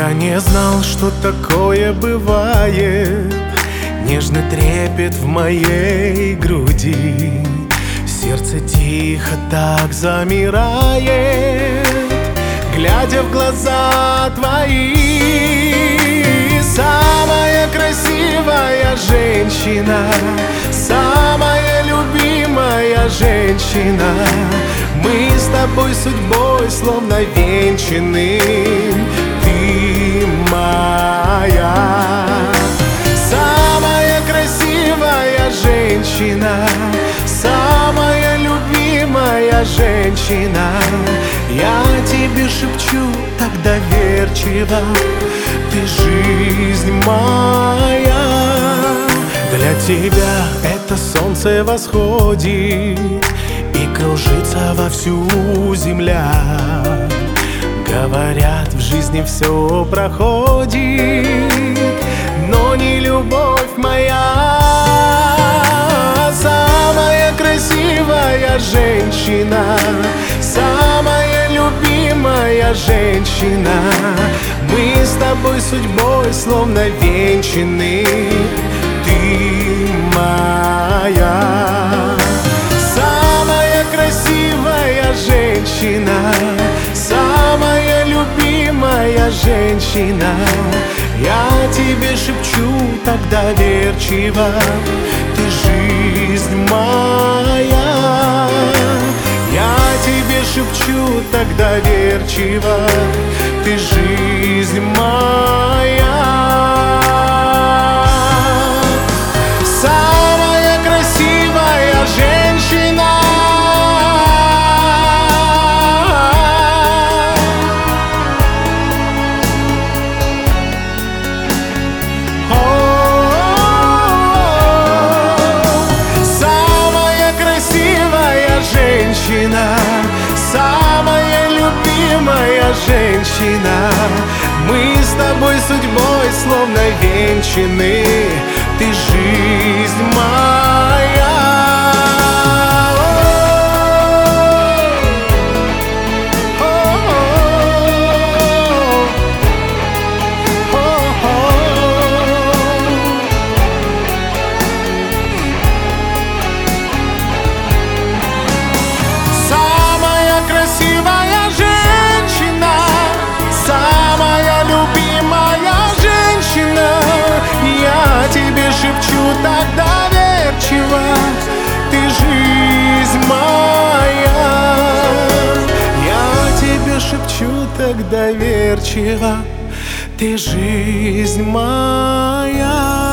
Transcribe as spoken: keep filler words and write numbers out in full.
Я не знал, что такое бывает, нежный трепет в моей груди. Сердце тихо так замирает, глядя в глаза твои. Самая красивая женщина, самая любимая женщина. Мы с тобой судьбой словно венчаны. Ты моя самая красивая женщина, самая любимая женщина. Я тебе шепчу так доверчиво: ты жизнь моя. Для тебя это солнце восходит и кружится вовсю земля. Говорят, в жизни все проходит, но не любовь моя. Самая красивая женщина, самая любимая женщина. Мы с тобой судьбой словно венчаны. Ты моя самая красивая женщина, самая любимая женщина. Я тебе шепчу так доверчиво: ты жизнь моя. Я тебе шепчу так доверчиво: ты жизнь моя. Самая красивая женщина. Женщина, самая любимая женщина. Мы с тобой судьбой словно венчаны. Ты жизнь моя. Шепчу так доверчиво: ты жизнь моя. Я тебе шепчу так доверчиво: ты жизнь моя.